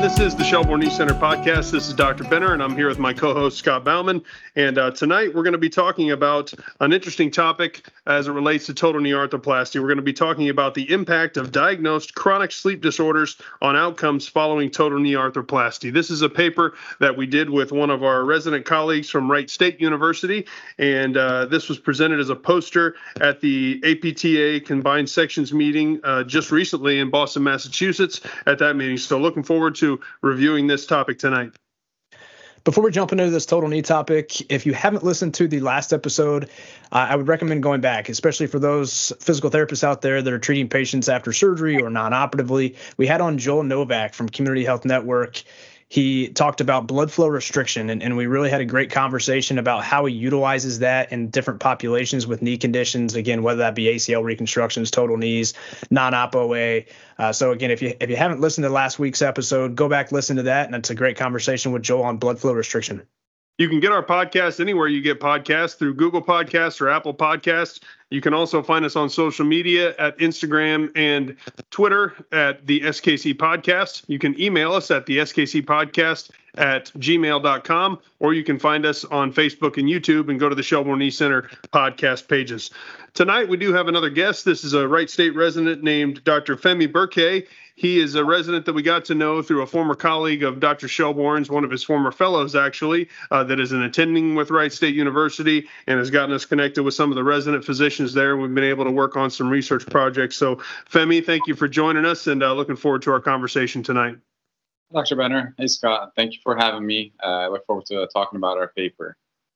This is the Shelbourne Knee Center podcast. This is Dr. Benner, and I'm here with my co-host, Scott Bauman. And tonight, we're going to be talking about an interesting topic as it relates to total knee arthroplasty. We're going to be talking about the impact of diagnosed chronic sleep disorders on outcomes following total knee arthroplasty. This is a paper that we did with one of our resident colleagues from Wright State University, and this was presented as a poster at the APTA Combined Sections meeting just recently in Boston, Massachusetts at that meeting. So looking forward to reviewing this topic tonight. Before we jump into this total knee topic, if you haven't listened to the last episode, I would recommend going back, especially for those physical therapists out there that are treating patients after surgery or non-operatively. We had on Joel Novak from Community Health Network. He talked about blood flow restriction, and we really had a great conversation about how he utilizes that in different populations with knee conditions, again, whether that be ACL reconstructions, total knees, non-op OA. So again, if you haven't listened to last week's episode, go back, listen to that, and it's a great conversation with Joel on blood flow restriction. You can get our podcast anywhere you get podcasts, through Google Podcasts or Apple Podcasts. You can also find us on social media at Instagram and Twitter at the SKC Podcast. You can email us at the SKC Podcast at gmail.com, or you can find us on Facebook and YouTube and go to the Shelbourne Knee Center podcast pages. Tonight, we do have another guest. This is a Wright State resident named Dr. Femi Burke. He is a resident that we got to know through a former colleague of Dr. Shelbourne's, one of his former fellows, actually, that is an attending with Wright State University and has gotten us connected with some of the resident physicians there. We've been able to work on some research projects. So, Femi, thank you for joining us, and looking forward to our conversation tonight. Dr. Benner, hey, Scott. Thank you for having me. I look forward to talking about our paper.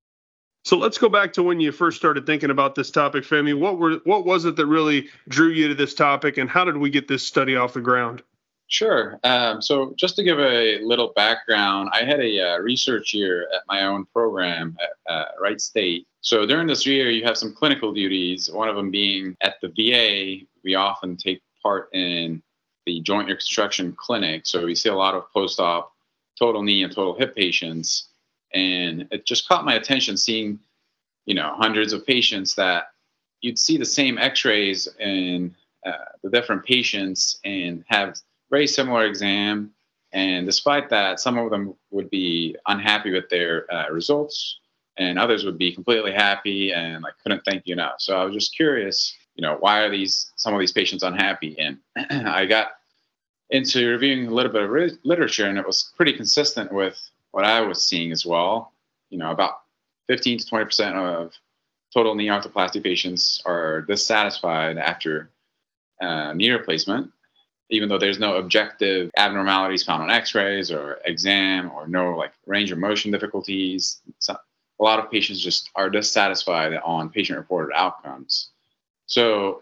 So let's go back to when you first started thinking about this topic, Femi. What was it that really drew you to this topic, and how did we get this study off the ground? Sure. So just to give a little background, I had a research year at my own program at Wright State. So during this year, you have some clinical duties, one of them being at the VA. We often take part in the joint reconstruction clinic. So we see a lot of post-op total knee and total hip patients. And it just caught my attention seeing, hundreds of patients that you'd see the same x-rays in the different patients and have very similar exam. And despite that, some of them would be unhappy with their results, and others would be completely happy and couldn't thank you enough. So I was just curious, why are some of these patients unhappy? And I got into reviewing a little bit of literature, and it was pretty consistent with what I was seeing as well. About 15 to 20% of total knee arthroplasty patients are dissatisfied after knee replacement, even though there's no objective abnormalities found on x-rays or exam, or no range of motion difficulties. So a lot of patients just are dissatisfied on patient-reported outcomes. So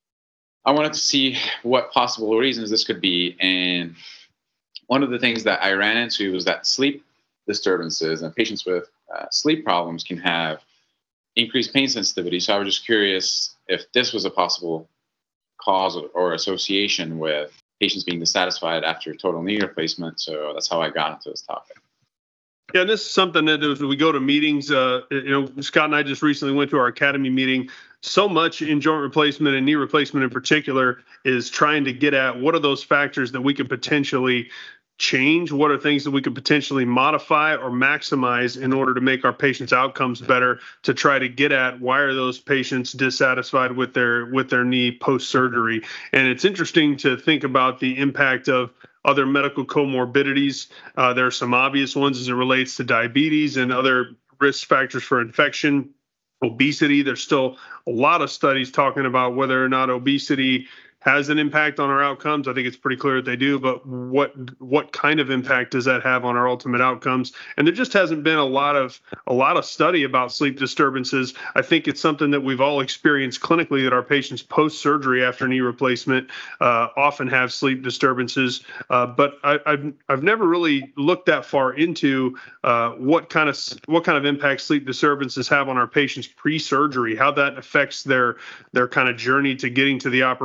I wanted to see what possible reasons this could be. And one of the things that I ran into was that sleep disturbances and patients with sleep problems can have increased pain sensitivity. So I was just curious if this was a possible cause or association with patients being dissatisfied after total knee replacement. So that's how I got into this topic. Yeah, and this is something that as we go to meetings, Scott and I just recently went to our academy meeting. So much in joint replacement and knee replacement in particular is trying to get at what are those factors that we could potentially change? What are things that we could potentially modify or maximize in order to make our patients' outcomes better, to try to get at why are those patients dissatisfied with their knee post-surgery? And it's interesting to think about the impact of other medical comorbidities. There are some obvious ones as it relates to diabetes and other risk factors for infection. Obesity, there's still a lot of studies talking about whether or not obesity has an impact on our outcomes. I think it's pretty clear that they do, but what kind of impact does that have on our ultimate outcomes? And there just hasn't been a lot of study about sleep disturbances. I think it's something that we've all experienced clinically, that our patients post-surgery after knee replacement often have sleep disturbances. But I've never really looked that far into what kind of impact sleep disturbances have on our patients pre-surgery, how that affects their kind of journey to getting to the operation to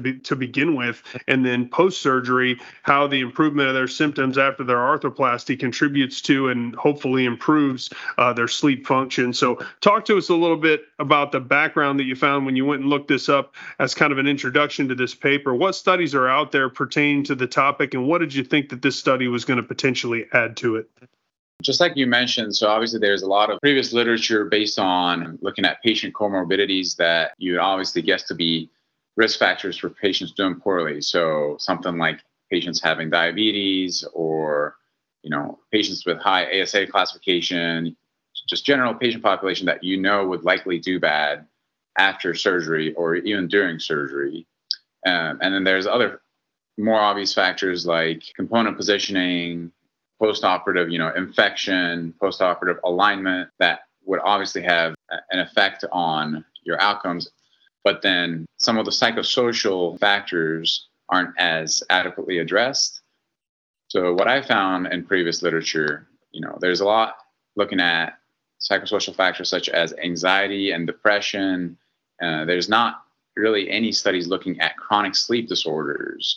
to begin with, and then post-surgery, how the improvement of their symptoms after their arthroplasty contributes to and hopefully improves their sleep function. So talk to us a little bit about the background that you found when you went and looked this up as kind of an introduction to this paper. What studies are out there pertaining to the topic, and what did you think that this study was going to potentially add to it? Just like you mentioned, so obviously there's a lot of previous literature based on looking at patient comorbidities that you would obviously guess to be risk factors for patients doing poorly. So something like patients having diabetes, or patients with high ASA classification, just general patient population that would likely do bad after surgery or even during surgery. And then there's other more obvious factors like component positioning, post-operative, infection, post-operative alignment that would obviously have an effect on your outcomes. But then some of the psychosocial factors aren't as adequately addressed. So what I found in previous literature, there's a lot looking at psychosocial factors such as anxiety and depression. There's not really any studies looking at chronic sleep disorders.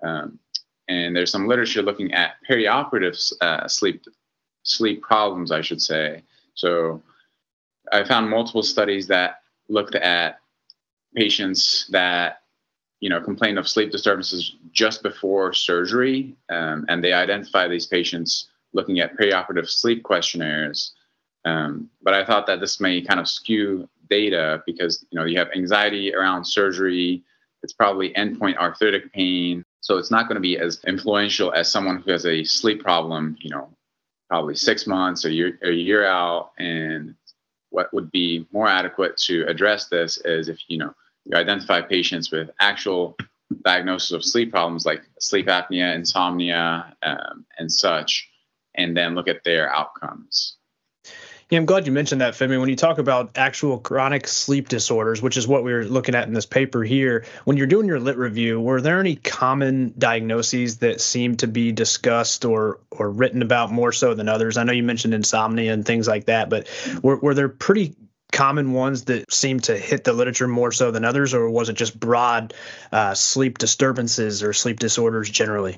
And there's some literature looking at perioperative sleep problems, I should say. So I found multiple studies that looked at patients that complained of sleep disturbances just before surgery, and they identified these patients looking at perioperative sleep questionnaires. But I thought that this may kind of skew data because you have anxiety around surgery. It's probably endpoint arthritic pain. So it's not going to be as influential as someone who has a sleep problem, probably 6 months or a year out. And what would be more adequate to address this is if, you identify patients with actual diagnosis of sleep problems like sleep apnea, insomnia, and such, and then look at their outcomes. Yeah, I'm glad you mentioned that, Femi. When you talk about actual chronic sleep disorders, which is what we were looking at in this paper here, when you're doing your lit review, were there any common diagnoses that seem to be discussed or written about more so than others? I know you mentioned insomnia and things like that, but were there pretty common ones that seem to hit the literature more so than others, or was it just broad sleep disturbances or sleep disorders generally?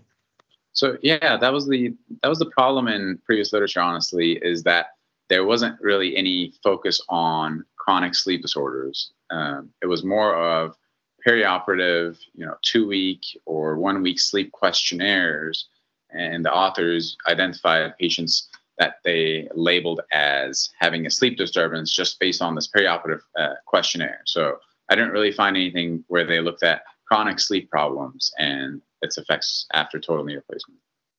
So yeah, that was the problem in previous literature, honestly, is that there wasn't really any focus on chronic sleep disorders. It was more of perioperative, 2-week or 1-week sleep questionnaires, and the authors identified patients that they labeled as having a sleep disturbance just based on this perioperative questionnaire. So I didn't really find anything where they looked at chronic sleep problems and its effects after total knee replacement.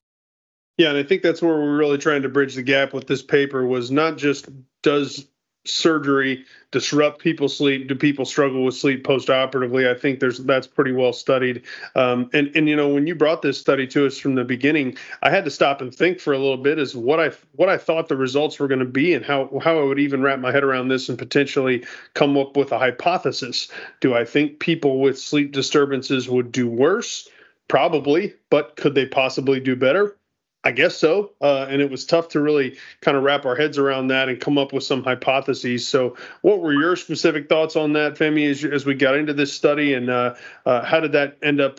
Yeah, and I think that's where we're really trying to bridge the gap with this paper was not just does surgery disrupt people's sleep? Do people struggle with sleep post-operatively? I think that's pretty well studied. And when you brought this study to us from the beginning, I had to stop and think for a little bit as what I thought the results were going to be and how I would even wrap my head around this and potentially come up with a hypothesis. Do I think people with sleep disturbances would do worse? Probably, but could they possibly do better? I guess so. And it was tough to really kind of wrap our heads around that and come up with some hypotheses. So what were your specific thoughts on that, Femi, as we got into this study, and how did that end up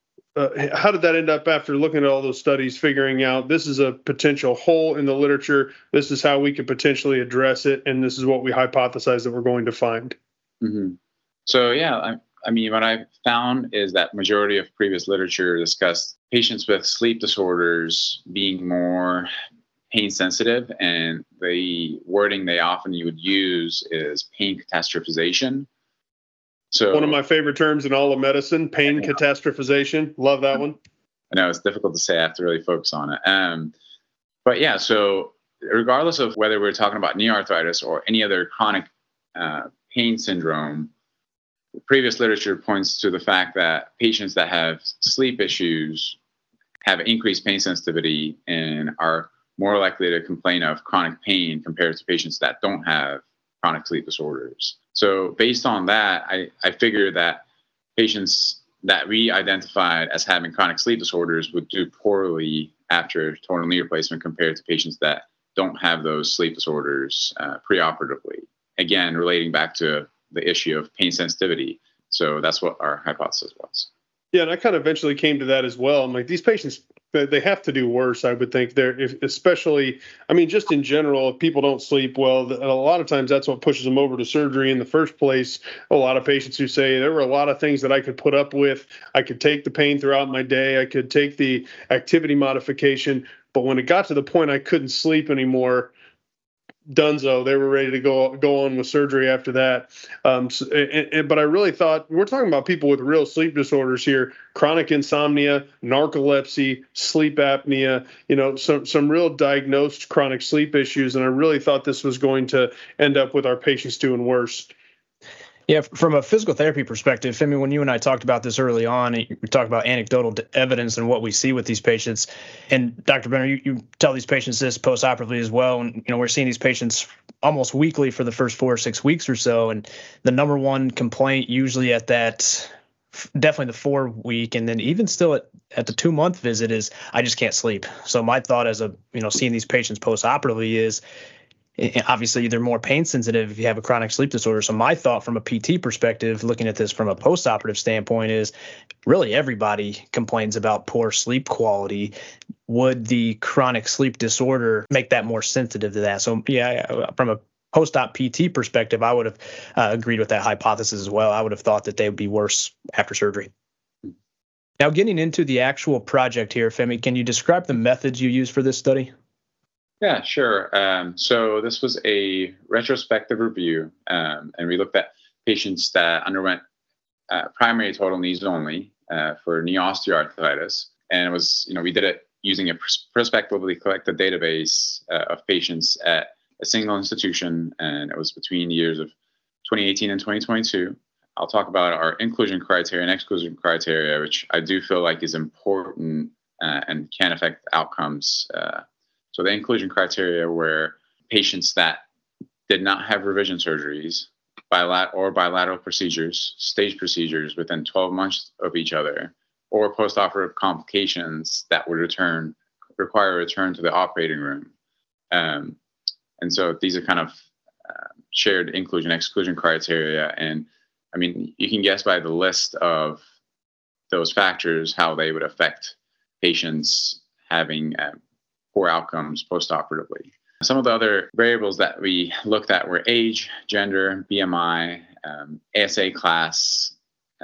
after looking at all those studies, figuring out this is a potential hole in the literature, this is how we could potentially address it, and this is what we hypothesize that we're going to find? Mm-hmm. So, yeah, I mean, what I found is that majority of previous literature discussed patients with sleep disorders being more pain sensitive, and the wording they often would use is pain catastrophization. So one of my favorite terms in all of medicine, pain catastrophization. Love that one. I know it's difficult to say. I have to really focus on it. But yeah, so regardless of whether we're talking about knee arthritis or any other chronic pain syndrome, previous literature points to the fact that patients that have sleep issues have increased pain sensitivity and are more likely to complain of chronic pain compared to patients that don't have chronic sleep disorders. So based on that, I figured that patients that we identified as having chronic sleep disorders would do poorly after total knee replacement compared to patients that don't have those sleep disorders preoperatively. Again, relating back to the issue of pain sensitivity. So that's what our hypothesis was. Yeah, and I kind of eventually came to that as well. I'm like, these patients, they have to do worse, I would think. Especially, I mean, just in general, if people don't sleep well, a lot of times that's what pushes them over to surgery in the first place. A lot of patients who say there were a lot of things that I could put up with. I could take the pain throughout my day. I could take the activity modification. But when it got to the point I couldn't sleep anymore, Dunzo, they were ready to go on with surgery after that. But I really thought we're talking about people with real sleep disorders here: chronic insomnia, narcolepsy, sleep apnea. Some real diagnosed chronic sleep issues. And I really thought this was going to end up with our patients doing worse. Yeah, from a physical therapy perspective, I mean, when you and I talked about this early on, we talked about anecdotal evidence and what we see with these patients. And Dr. Benner, you tell these patients this postoperatively as well. And, we're seeing these patients almost weekly for the first 4 or 6 weeks or so. And the number one complaint usually at that, definitely the 4-week, and then even still at the 2-month visit is, I just can't sleep. So my thought as seeing these patients postoperatively is, obviously, they're more pain sensitive if you have a chronic sleep disorder. So my thought from a PT perspective, looking at this from a postoperative standpoint, is really everybody complains about poor sleep quality. Would the chronic sleep disorder make that more sensitive to that? So yeah, from a post-op PT perspective, I would have agreed with that hypothesis as well. I would have thought that they would be worse after surgery. Now, getting into the actual project here, Femi, can you describe the methods you used for this study? Yeah, sure. So this was a retrospective review, and we looked at patients that underwent primary total knees only for knee osteoarthritis. And it was, we did it using a prospectively collected database of patients at a single institution, and it was between the years of 2018 and 2022. I'll talk about our inclusion criteria and exclusion criteria, which I do feel like is important and can affect outcomes. So the inclusion criteria were patients that did not have revision surgeries, bilateral procedures, stage procedures within 12 months of each other, or postoperative complications that would require a return to the operating room. And so these are kind of shared inclusion-exclusion criteria. And I mean, you can guess by the list of those factors how they would affect patients having poor outcomes postoperatively. Some of the other variables that we looked at were age, gender, BMI, ASA class,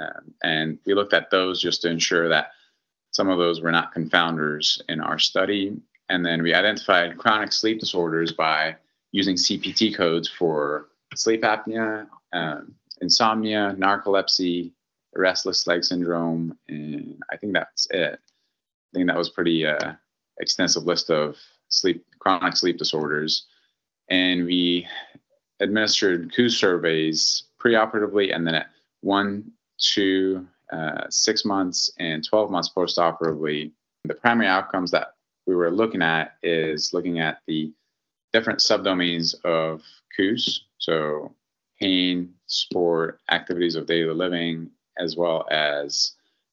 and we looked at those just to ensure that some of those were not confounders in our study. And then we identified chronic sleep disorders by using CPT codes for sleep apnea, insomnia, narcolepsy, restless leg syndrome, and I think that's it. I think that was pretty extensive list of chronic sleep disorders. And we administered KOOS surveys preoperatively, and then at 1, 2, 6 months and 12 months postoperatively. The primary outcomes that we were looking at is looking at the different subdomains of KOOS, so pain, sport, activities of daily living, as well as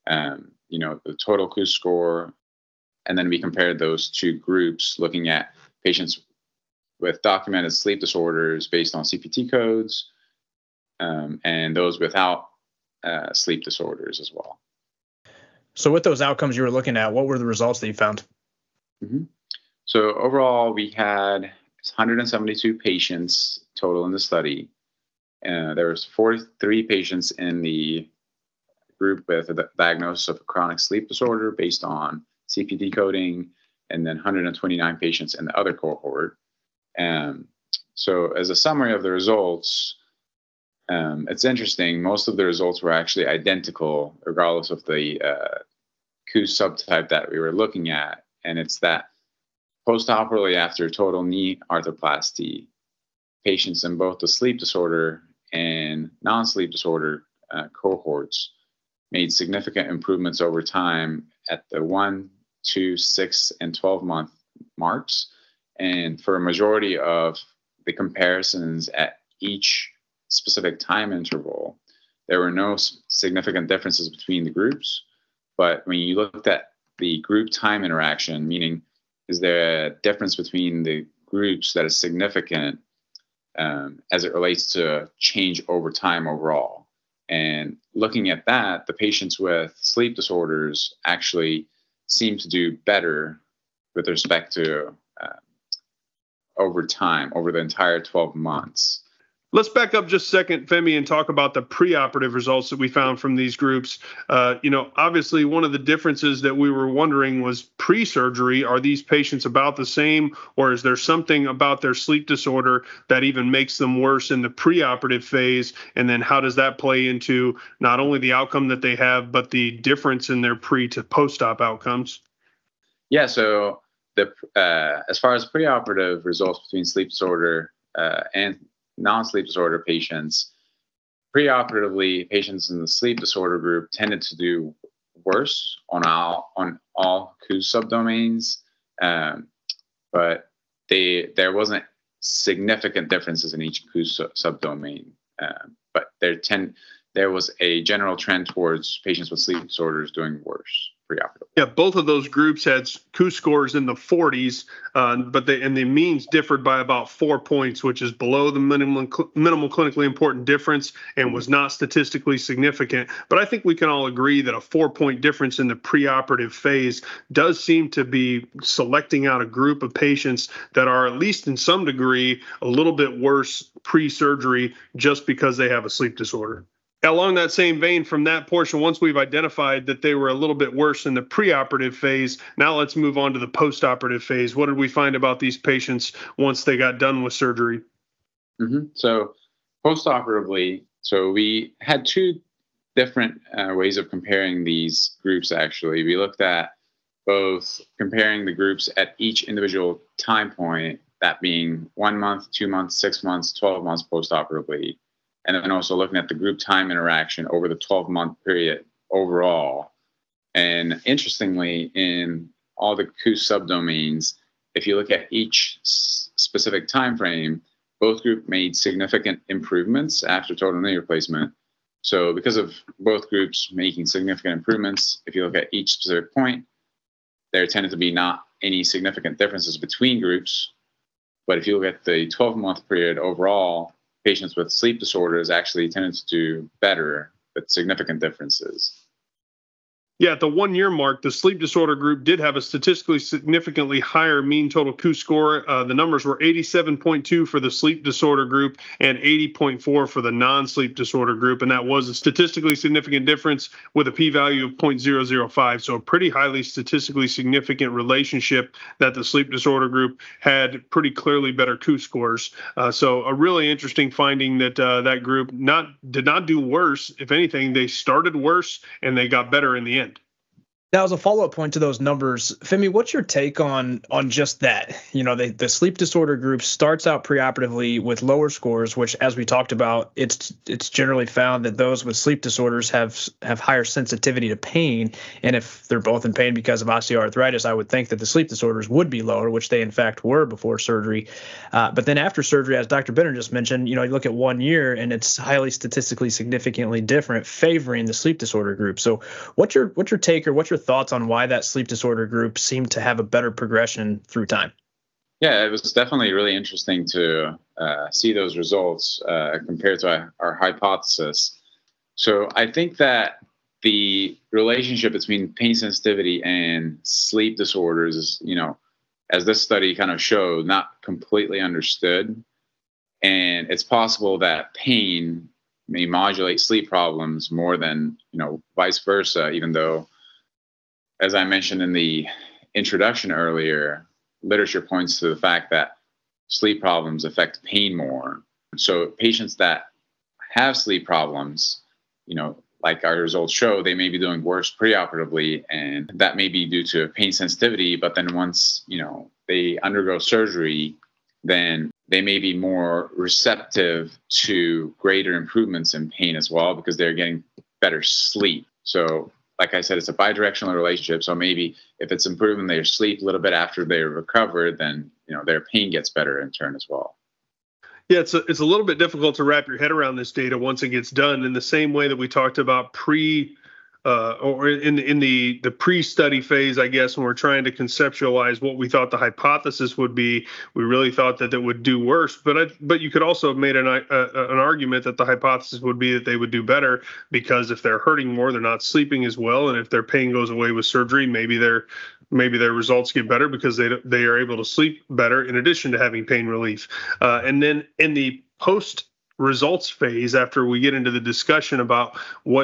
the total KOOS score. And then we compared those two groups, looking at patients with documented sleep disorders based on CPT codes, and those without sleep disorders as well. So with those outcomes you were looking at, what were the results that you found? Mm-hmm. So overall, we had 172 patients total in the study. There was 43 patients in the group with a diagnosis of a chronic sleep disorder based on CPT coding, and then 129 patients in the other cohort. So as a summary of the results, it's interesting. Most of the results were actually identical, regardless of the KOOS subtype that we were looking at. And it's that postoperatively after total knee arthroplasty, patients in both the sleep disorder and non-sleep disorder cohorts made significant improvements over time at the 1, 2, 6, and 12-month marks. And for a majority of the comparisons at each specific time interval, there were no significant differences between the groups. But when you looked at the group time interaction, meaning is there a difference between the groups that is significant as it relates to change over time overall? And looking at that, the patients with sleep disorders actually seem to do better with respect to over time, over the entire 12 months. Let's back up just a second, Femi, and talk about the preoperative results that we found from these groups. Obviously, one of the differences that we were wondering was pre-surgery. Are these patients about the same, or is there something about their sleep disorder that even makes them worse in the preoperative phase? And then how does that play into not only the outcome that they have, but the difference in their pre to post-op outcomes? Yeah, so as far as preoperative results between sleep disorder and non-sleep disorder patients, preoperatively, patients in the sleep disorder group tended to do worse on all KOOS subdomains, but there wasn't significant differences in each KOOS subdomain. But there was a general trend towards patients with sleep disorders doing worse preoperatively. Yeah, both of those groups had KOOS scores in the 40s, but the means differed by about 4 points, which is below the minimal clinically important difference and was not statistically significant. But I think we can all agree that a 4-point difference in the preoperative phase does seem to be selecting out a group of patients that are, at least in some degree, a little bit worse pre-surgery just because they have a sleep disorder. Along that same vein, from that portion, once we've identified that they were a little bit worse in the preoperative phase, now let's move on to the postoperative phase. What did we find about these patients once they got done with surgery? So postoperatively, we had two different ways of comparing these groups, actually. We looked at both comparing the groups at each individual time point, that being 1 month, 2 months, 6 months, 12 months postoperatively, and then also looking at the group time interaction over the 12-month period overall. And interestingly, in all the KOOS subdomains, if you look at each specific time frame, both groups made significant improvements after total knee replacement. So because of both groups making significant improvements, if you look at each specific point, there tended to be not any significant differences between groups. But if you look at the 12-month period overall, patients with sleep disorders actually tended to do better with significant differences. Yeah, at the 1 year mark, the sleep disorder group did have a statistically significantly higher mean total KOOS score. The numbers were 87.2 for the sleep disorder group and 80.4 for the non-sleep disorder group. And that was a statistically significant difference with a p-value of 0.005. So a pretty highly statistically significant relationship that the sleep disorder group had pretty clearly better KOOS scores. So a really interesting finding that that group did not do worse. If anything, they started worse and they got better in the end. Now, as a follow-up point to those numbers, Femi, what's your take on just that? The sleep disorder group starts out preoperatively with lower scores, which, as we talked about, it's generally found that those with sleep disorders have higher sensitivity to pain. And if they're both in pain because of osteoarthritis, I would think that the sleep disorders would be lower, which they in fact were before surgery. But then after surgery, as Dr. Benner just mentioned, you look at 1 year and it's highly statistically significantly different, favoring the sleep disorder group. So what's your take, or what's your thoughts on why that sleep disorder group seemed to have a better progression through time? Yeah, it was definitely really interesting to see those results compared to our hypothesis. So I think that the relationship between pain sensitivity and sleep disorders is, as this study kind of showed, not completely understood. And it's possible that pain may modulate sleep problems more than, vice versa, even though, as I mentioned in the introduction earlier, literature points to the fact that sleep problems affect pain more. So patients that have sleep problems, like our results show, they may be doing worse preoperatively, and that may be due to pain sensitivity. But then once, they undergo surgery, then they may be more receptive to greater improvements in pain as well, because they're getting better sleep. So like I said, it's a bidirectional relationship. So maybe if it's improving their sleep a little bit after they recover, then their pain gets better in turn as well. Yeah, it's a little bit difficult to wrap your head around this data once it gets done. In the same way that we talked about or in the pre-study phase, I guess, when we're trying to conceptualize what we thought the hypothesis would be, we really thought that it would do worse. But you could also have made an argument that the hypothesis would be that they would do better, because if they're hurting more, they're not sleeping as well, and if their pain goes away with surgery, maybe their results get better because they are able to sleep better in addition to having pain relief. And then in the post results phase, after we get into the discussion about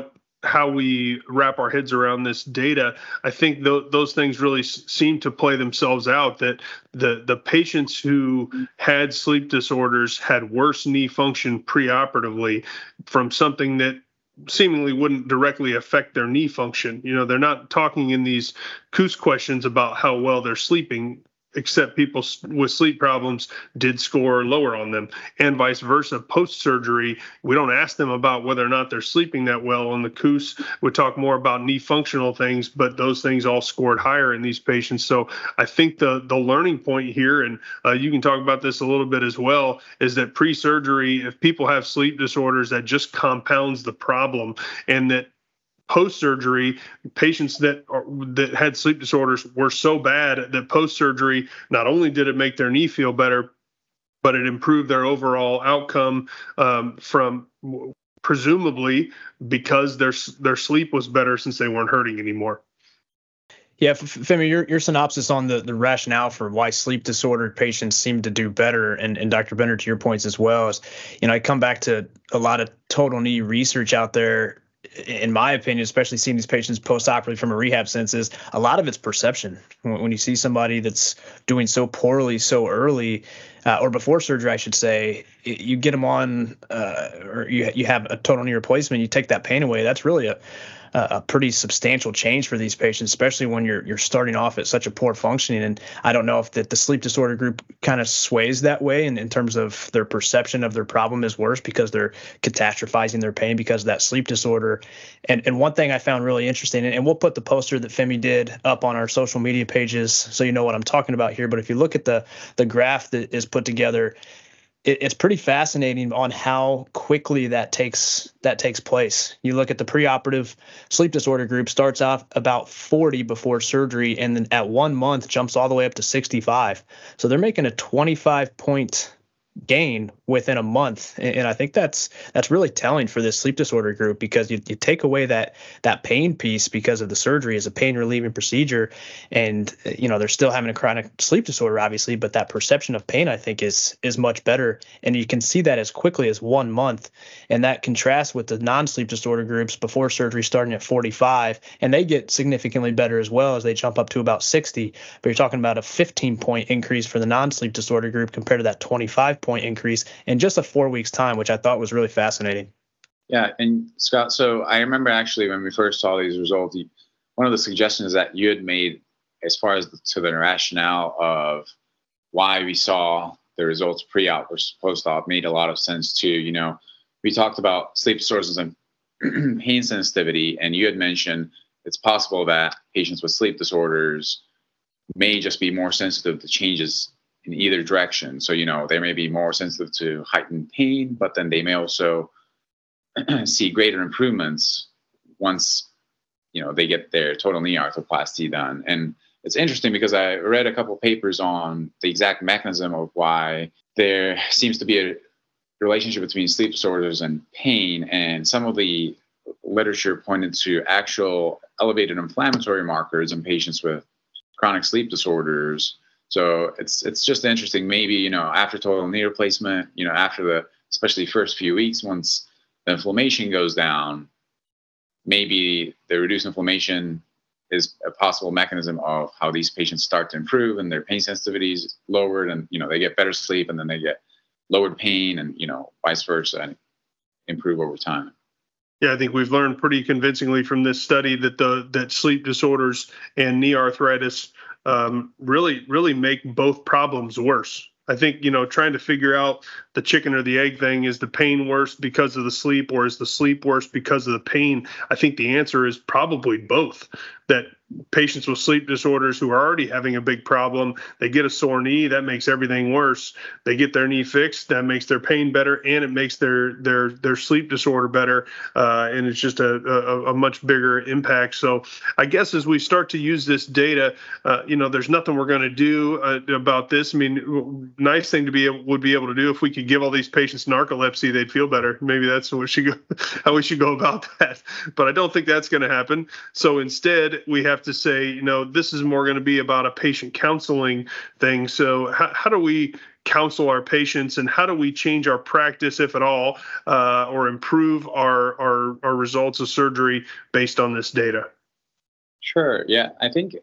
how we wrap our heads around this data, I think those things really seem to play themselves out, that the patients who had sleep disorders had worse knee function preoperatively from something that seemingly wouldn't directly affect their knee function. They're not talking in these KOOS questions about how well they're sleeping, except people with sleep problems did score lower on them, and vice versa. Post-surgery, we don't ask them about whether or not they're sleeping that well. On the KOOS, we talk more about knee functional things, but those things all scored higher in these patients. So I think the learning point here, and you can talk about this a little bit as well, is that pre-surgery, if people have sleep disorders, that just compounds the problem, and that post-surgery, patients that had sleep disorders were so bad that post-surgery, not only did it make their knee feel better, but it improved their overall outcome, from presumably because their sleep was better since they weren't hurting anymore. Yeah, Femi, your synopsis on the rationale for why sleep disordered patients seem to do better, and Dr. Bender, to your points as well, is, I come back to a lot of total knee research out there. In my opinion, especially seeing these patients post-operatively from a rehab sense, is a lot of it's perception. When you see somebody that's doing so poorly so early, or before surgery, I should say, you get them on, or you have a total knee replacement, you take that pain away. That's really a pretty substantial change for these patients, especially when you're starting off at such a poor functioning. And I don't know if the sleep disorder group kind of sways that way in terms of their perception of their problem is worse because they're catastrophizing their pain because of that sleep disorder. And one thing I found really interesting, and we'll put the poster that Femi did up on our social media pages so you know what I'm talking about here, but if you look at the graph that is put together, it's pretty fascinating on how quickly that takes place. You look at the preoperative sleep disorder group, starts off about 40 before surgery, and then at 1 month jumps all the way up to 65. So they're making a 25-point gain within a month, and I think that's really telling for this sleep disorder group, because you take away that pain piece because of the surgery as a pain relieving procedure, and they're still having a chronic sleep disorder obviously, but that perception of pain I think is much better, and you can see that as quickly as 1 month, and that contrasts with the non-sleep disorder groups before surgery starting at 45, and they get significantly better as well as they jump up to about 60, but you're talking about a 15-point increase for the non-sleep disorder group compared to that 25-point increase in just a 4 weeks time, which I thought was really fascinating. Yeah. And Scott, so I remember actually when we first saw these results, one of the suggestions that you had made as far as to the rationale of why we saw the results pre-op versus post-op made a lot of sense too. We talked about sleep disorders and pain sensitivity, and you had mentioned it's possible that patients with sleep disorders may just be more sensitive to changes in either direction. So, they may be more sensitive to heightened pain, but then they may also see greater improvements once, they get their total knee arthroplasty done. And it's interesting because I read a couple of papers on the exact mechanism of why there seems to be a relationship between sleep disorders and pain. And some of the literature pointed to actual elevated inflammatory markers in patients with chronic sleep disorders. So it's just interesting. Maybe, after total knee replacement, after the especially first few weeks, once the inflammation goes down, maybe the reduced inflammation is a possible mechanism of how these patients start to improve and their pain sensitivity is lowered, and they get better sleep, and then they get lowered pain, and vice versa, and improve over time. Yeah, I think we've learned pretty convincingly from this study that that sleep disorders and knee arthritis really make both problems worse. I think, trying to figure out the chicken or the egg thing, is the pain worse because of the sleep, or is the sleep worse because of the pain? I think the answer is probably both. that patients with sleep disorders who are already having a big problem, they get a sore knee, that makes everything worse. They get their knee fixed, that makes their pain better, and it makes their sleep disorder better. And it's just a much bigger impact. So I guess as we start to use this data, there's nothing we're going to do about this. I mean, nice thing would be able to do if we could give all these patients narcolepsy, they'd feel better. Maybe that's how we should go about that. But I don't think that's going to happen. So instead, we have to say, this is more going to be about a patient counseling thing. So how do we counsel our patients, and how do we change our practice, if at all, or improve our results of surgery based on this data? Sure. Yeah, I think,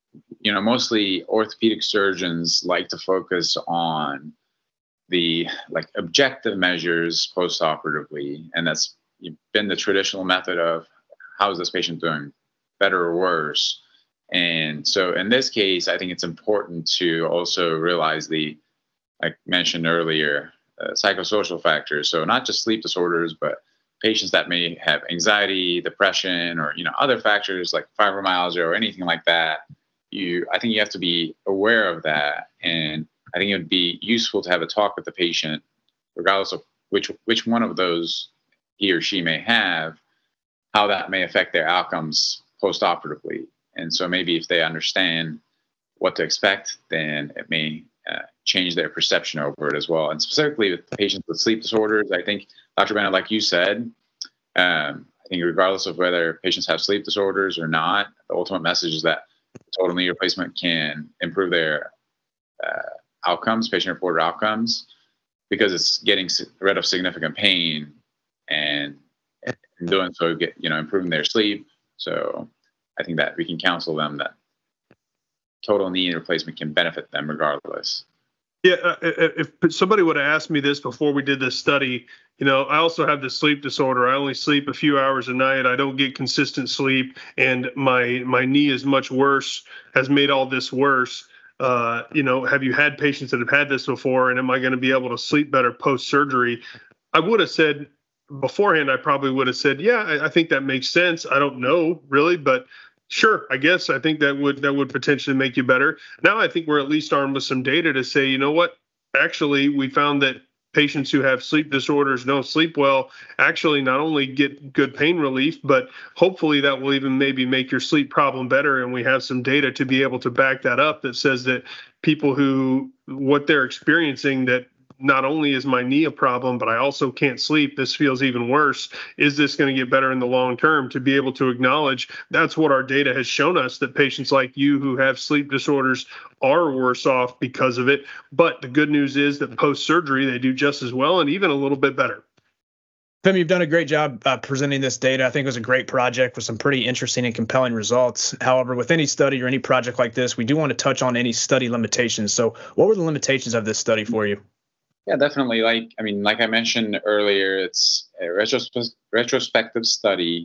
mostly orthopedic surgeons like to focus on the objective measures postoperatively, and that's been the traditional method of how is this patient doing, better or worse. And so in this case, I think it's important to also realize like mentioned earlier, psychosocial factors. So not just sleep disorders, but patients that may have anxiety, depression, or other factors like fibromyalgia or anything like that. I think you have to be aware of that, and I think it would be useful to have a talk with the patient, regardless of which one of those he or she may have, how that may affect their outcomes postoperatively. And so maybe if they understand what to expect, then it may change their perception over it as well. And specifically with patients with sleep disorders, I think, Dr. Bennett, like you said, I think regardless of whether patients have sleep disorders or not, the ultimate message is that total knee replacement can improve their outcomes, patient-reported outcomes, because it's getting rid of significant pain, and in doing so, improving their sleep. So I think that we can counsel them that total knee replacement can benefit them regardless. Yeah, if somebody would have asked me this before we did this study, I also have this sleep disorder. I only sleep a few hours a night. I don't get consistent sleep, and my knee is much worse, has made all this worse. Have you had patients that have had this before, and am I going to be able to sleep better post-surgery? I would have said beforehand, I probably would have said, yeah, I think that makes sense. I don't know really, but sure, I guess I think that would potentially make you better. Now I think we're at least armed with some data to say, actually, we found that patients who have sleep disorders, don't sleep well, actually not only get good pain relief, but hopefully that will even maybe make your sleep problem better. And we have some data to be able to back that up that says that people what they're experiencing, that not only is my knee a problem, but I also can't sleep. This feels even worse. Is this going to get better in the long term? To be able to acknowledge that's what our data has shown us, that patients like you who have sleep disorders are worse off because of it. But the good news is that post-surgery, they do just as well and even a little bit better. Femi, you've done a great job presenting this data. I think it was a great project with some pretty interesting and compelling results. However, with any study or any project like this, we do want to touch on any study limitations. So what were the limitations of this study for you? Yeah, definitely. Like I mentioned earlier, it's a retrospective study,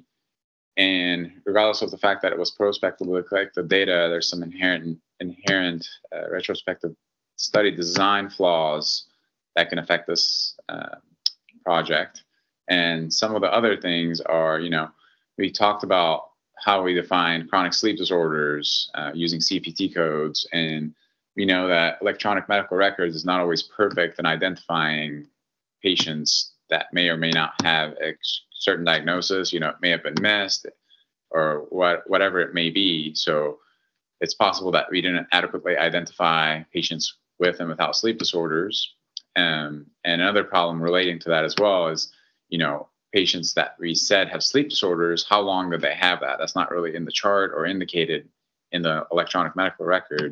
and regardless of the fact that it was prospectively collect the data, there's some inherent retrospective study design flaws that can affect this project. And some of the other things are, we talked about how we define chronic sleep disorders using CPT codes, and we know that electronic medical records is not always perfect in identifying patients that may or may not have a certain diagnosis. It may have been missed or whatever it may be. So it's possible that we didn't adequately identify patients with and without sleep disorders. And another problem relating to that as well is, patients that we said have sleep disorders, how long did they have that? That's not really in the chart or indicated in the electronic medical record.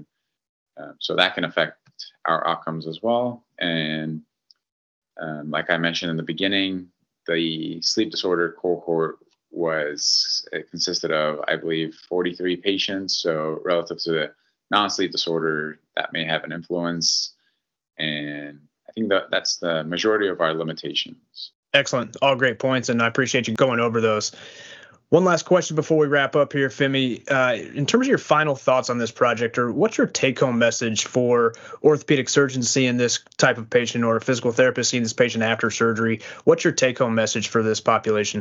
So that can affect our outcomes as well. And like I mentioned in the beginning, the sleep disorder cohort consisted of, I believe, 43 patients. So relative to the non-sleep disorder, that may have an influence. And I think that's the majority of our limitations. Excellent. All great points, and I appreciate you going over those. One last question before we wrap up here, Femi. In terms of your final thoughts on this project, or what's your take-home message for orthopedic surgeons seeing this type of patient or a physical therapist seeing this patient after surgery? What's your take-home message for this population?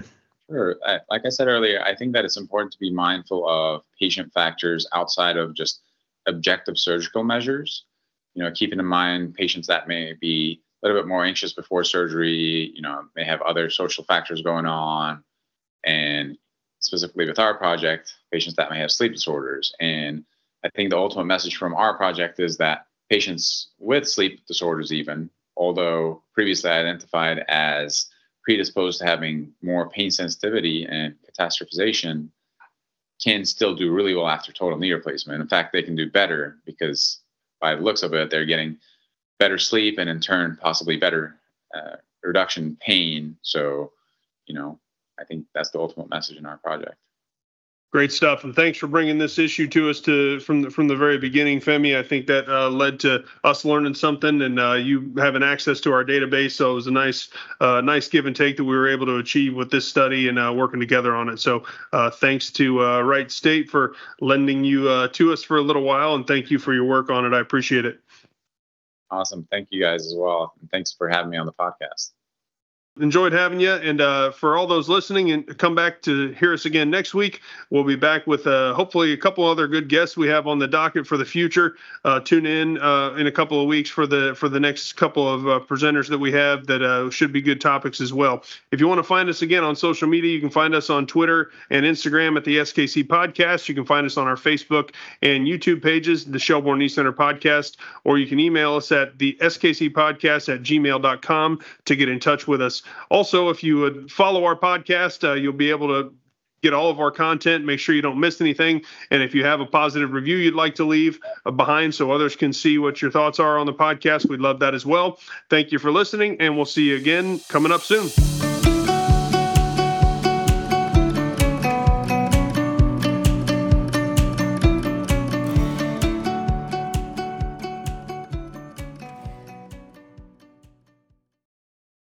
Sure. Like I said earlier, I think that it's important to be mindful of patient factors outside of just objective surgical measures. Keeping in mind patients that may be a little bit more anxious before surgery, may have other social factors going on. And specifically with our project, patients that may have sleep disorders. And I think the ultimate message from our project is that patients with sleep disorders, even, although previously identified as predisposed to having more pain sensitivity and catastrophization, can still do really well after total knee replacement. In fact, they can do better because by the looks of it, they're getting better sleep and in turn, possibly better reduction in pain. So, I think that's the ultimate message in our project. Great stuff, and thanks for bringing this issue to us from the very beginning, Femi. I think that led to us learning something, and you having access to our database. So it was a nice give and take that we were able to achieve with this study and working together on it. So thanks to Wright State for lending you to us for a little while, and thank you for your work on it. I appreciate it. Awesome. Thank you guys as well, and thanks for having me on the podcast. Enjoyed having you. And for all those listening, and come back to hear us again next week. We'll be back with hopefully a couple other good guests we have on the docket for the future. Tune in a couple of weeks for the next couple of presenters that we have that should be good topics as well. If you want to find us again on social media, you can find us on Twitter and Instagram at the SKC Podcast. You can find us on our Facebook and YouTube pages, the Shelbourne Knee Center Podcast, or you can email us at the skcpodcast@gmail.com to get in touch with us. Also, if you would follow our podcast, you'll be able to get all of our content, make sure you don't miss anything. And if you have a positive review you'd like to leave behind so others can see what your thoughts are on the podcast, we'd love that as well. Thank you for listening, and we'll see you again coming up soon.